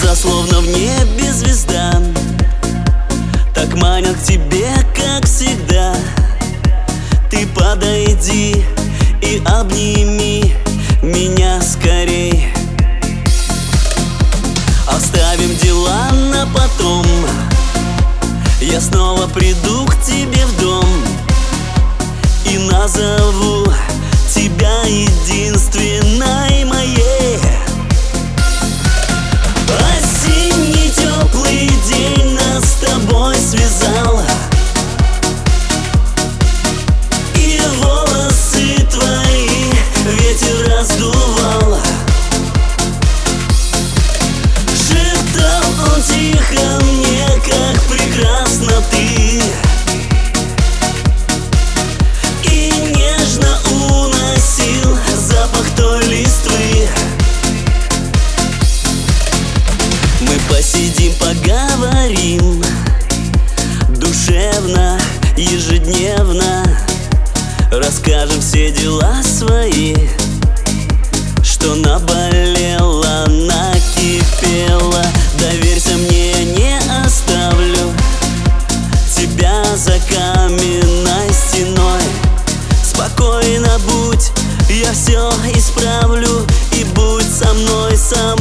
Глаза словно в небе звезда, так манят к тебе, как всегда. Ты подойди и обними меня скорей. Оставим дела на потом, я снова приду к тебе в дом и назову тебя единственной моей. Осенний теплый день нас с тобой связал, и волосы твои ветер раздувал. Шептал он тихо мне, как прекрасна ты, и нежно уносил запах той листвы. Мы посидим, поговорим душевно, ежедневно, расскажем все дела свои, что наболело, накипело. Доверься мне, я не оставлю тебя за каменной стеной. Спокойно будь, я все исправлю, и будь со мной, со